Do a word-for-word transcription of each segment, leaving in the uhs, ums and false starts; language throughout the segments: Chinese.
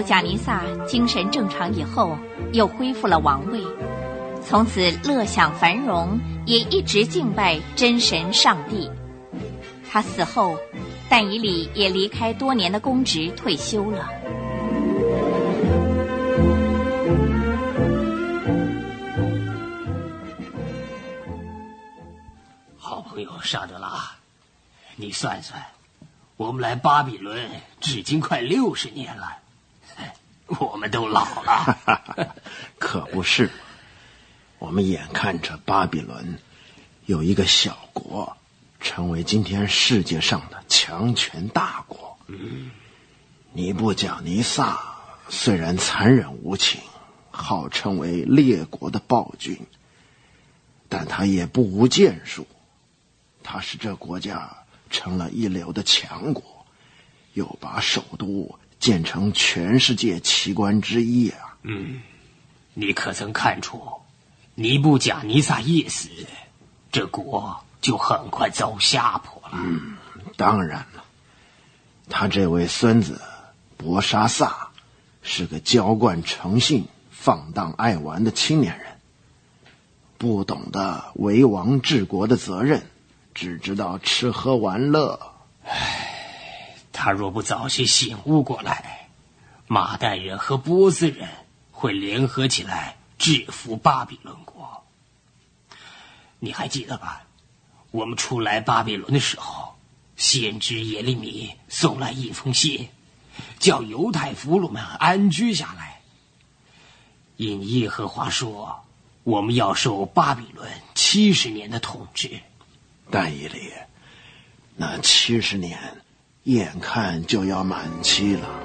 贾尼撒精神正常以后，又恢复了王位，从此乐享繁荣，也一直敬拜真神上帝。他死后，但以理也离开多年的公职退休了。 好朋友沙德拉，你算算，我们来巴比伦至今快六十年了，我们都老了。 可不是，我们眼看着巴比伦有一个小国成为今天世界上的强权大国。 嗯， 尼布甲尼撒虽然残忍无情，号称为列国的暴君，但他也不无建树。他使这国家成了一流的强国，又把首都建成全世界奇观之一啊。 嗯，你可曾看出，尼布甲尼撒一死，这国就很快遭下坡了。 嗯，当然了，他这位孙子伯沙撒是个娇惯成性、放荡爱玩的青年人，不懂得为王治国的责任，只知道吃喝玩乐。 唉，他若不早些醒悟过来，马代人和波斯人会联合起来制服巴比伦国。你还记得吧？我们出来巴比伦的时候，先知耶利米送来一封信，叫犹太俘虏们安居下来。因耶和华说，我们要受巴比伦七十年的统治。 但以理，那七十年眼看就要满期了。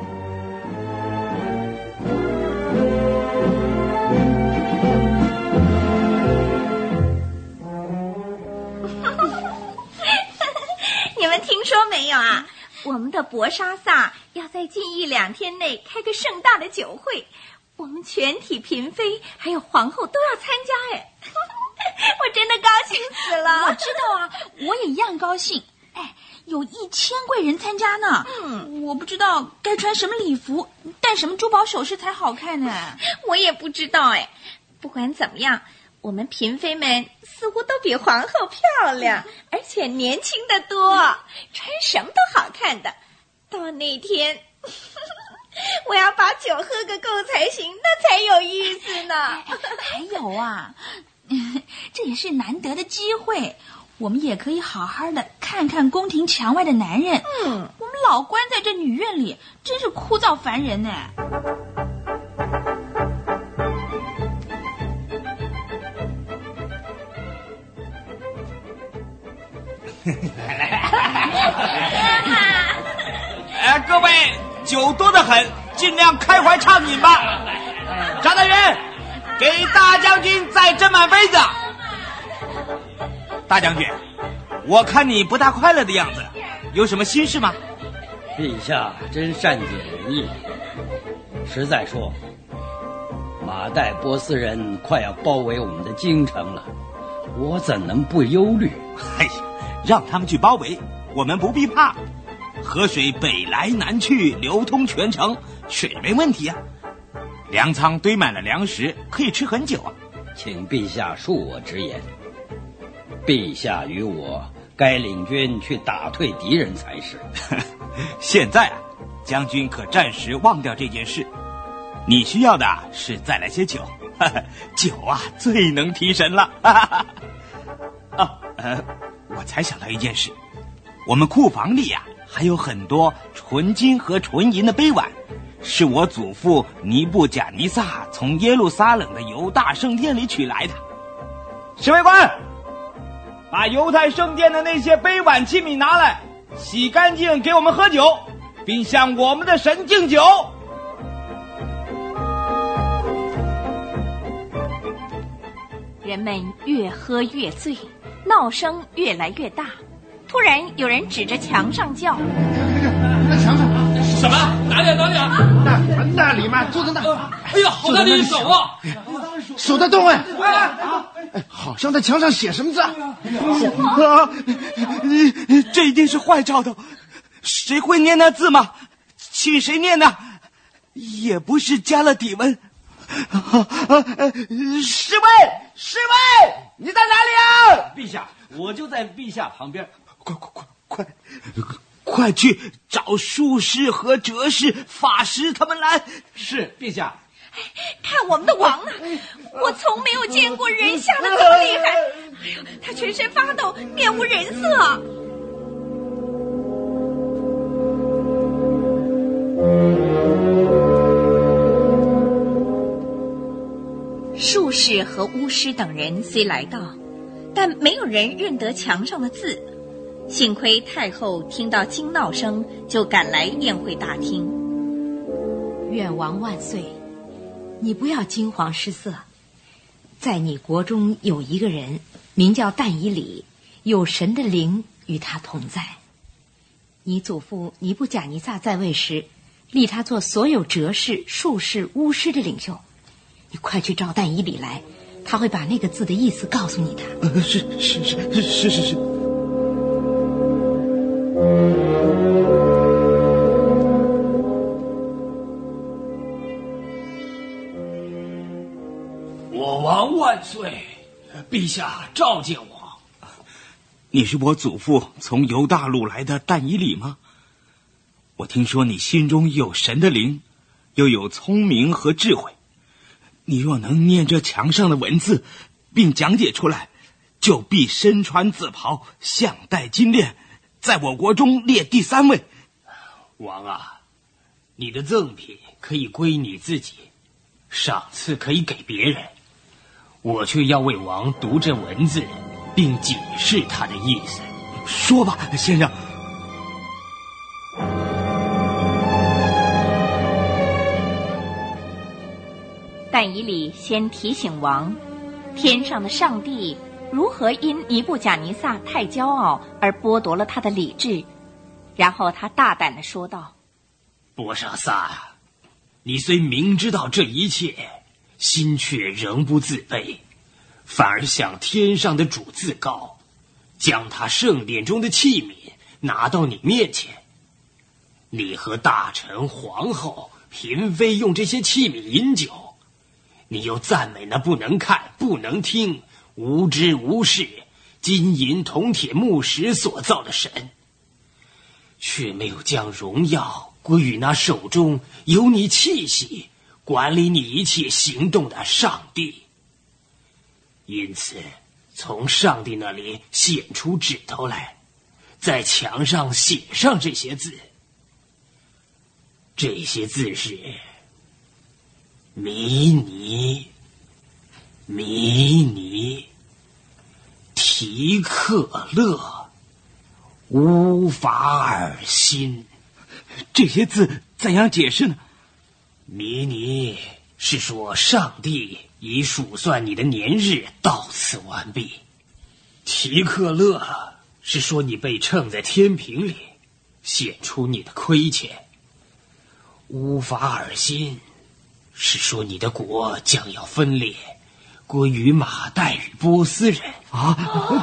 你们听说没有啊？我们的伯沙撒要在近一两天内开个盛大的酒会，我们全体嫔妃还有皇后都要参加哎。我真的高兴死了。 我知道啊，我也一样高兴。哎，有一千贵人参加呢。嗯，我不知道该穿什么礼服，戴什么珠宝首饰才好看呢。 我也不知道哎。不管怎么样，我们嫔妃们似乎都比皇后漂亮，而且年轻得多，穿什么都好看的。到那天我要把酒喝个够才行，那才有意思呢。 还有啊，这也是难得的机会，我们也可以好好的看看宫廷墙外的男人。嗯，我们老关在这女院里，真是枯燥烦人呢。 哎，各位，酒多得很，尽量开怀畅饮吧。张大元，给大将军再斟满杯子。大将军，我看你不大快乐的样子，有什么心事吗？ 陛下真善解人意。实在说，马代波斯人快要包围我们的京城了，我怎能不忧虑？ 哎呀，让他们去包围，我们不必怕。河水北来南去，流通全城，水没问题啊。粮仓堆满了粮食，可以吃很久啊。 请陛下恕我直言，陛下与我该领军去打退敌人才是。 现在啊，将军可暂时忘掉这件事。你需要的是再来些酒，酒啊最能提神了。啊，呃，我才想到一件事，我们库房里呀、啊、还有很多纯金和纯银的杯碗，是我祖父尼布甲尼撒从耶路撒冷的犹大圣殿里取来的。侍卫官，把犹太圣殿的那些杯碗器皿拿来，洗干净给我们喝酒，并向我们的神敬酒。 人们越喝越醉，闹声越来越大。突然有人指着墙上叫： 那墙上什么？哪里哪里啊？ 那那里面坐在那。 哎呀，好大的一手啊！ 手在动哎！哎，好像在墙上写什么字啊？ 啊！这一定是坏兆头，谁会念那字吗？请谁念呢？ 也不是加勒底文。 侍卫，侍卫，你在哪里啊？ 陛下，我就在陛下旁边。 快快快快，快去找术士和哲士、法师他们来。 是，陛下。 看我们的王啊！我从没有见过人吓得这么厉害。哎呦，他全身发抖，面无人色。术士和巫师等人虽来到，但没有人认得墙上的字。幸亏太后听到惊闹声，就赶来宴会大厅。 愿王万岁！你不要惊慌失色，在你国中有一个人名叫但以理，有神的灵与他同在。你祖父尼布甲尼撒在位时，立他做所有哲士、术士、巫师的领袖。你快去找但以理来，他会把那个字的意思告诉你的。 呃、是是是是是是。 我王万岁！陛下召见我。 你是我祖父从犹大路来的但以理吗？我听说你心中有神的灵，又有聪明和智慧。你若能念这墙上的文字，并讲解出来，就必身穿紫袍，项戴金链，在我国中列第三位。 王啊，你的赠品可以归你自己，赏赐可以给别人，我却要为王读这文字，并解释它的意思。 说吧，先生。 但以理先提醒王，天上的上帝如何因尼布甲尼撒太骄傲而剥夺了他的理智。然后他大胆地说道： 波沙萨，你虽明知道这一切，心却仍不自卑，反而向天上的主自高，将他圣殿中的器皿拿到你面前。你和大臣、皇后、嫔妃用这些器皿饮酒，你又赞美那不能看、不能听、无知无识、金银铜铁木石所造的神，却没有将荣耀归于那手中有你气息、管理你一切行动的上帝。因此，从上帝那里显出指头来，在墙上写上这些字。这些字是迷尼、迷尼、提克勒、乌法尔辛。 这些字怎样解释呢？ 迷尼是说上帝已数算你的年日到此完毕。提克勒是说你被称在天平里，显出你的亏欠。乌法尔辛是说你的国将要分裂，归于马代与波斯人。 啊！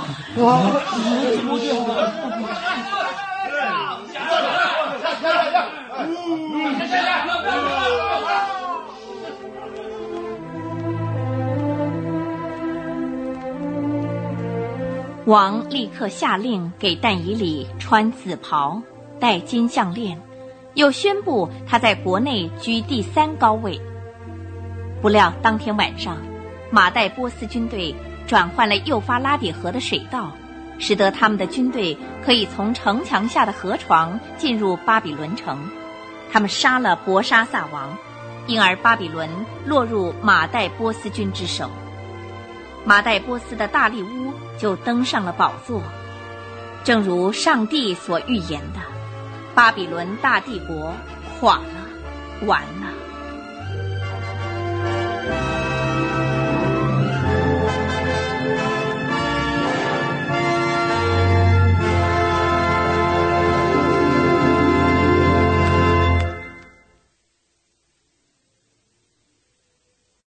王立刻下令给但以理穿紫袍，戴金项链，又宣布他在国内居第三高位。不料当天晚上，马代波斯军队转换了幼发拉底河的水道，使得他们的军队可以从城墙下的河床进入巴比伦城。他们杀了伯沙撒王，因而巴比伦落入马代波斯军之手。马代波斯的大利乌就登上了宝座。正如上帝所预言的，巴比伦大帝国垮了，完了。